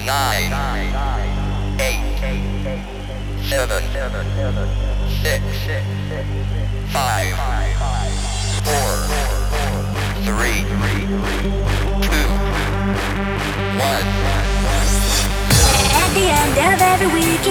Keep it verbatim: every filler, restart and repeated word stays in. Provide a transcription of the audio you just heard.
nine, eight, seven, six, five, four, three, two, one. At the end of every week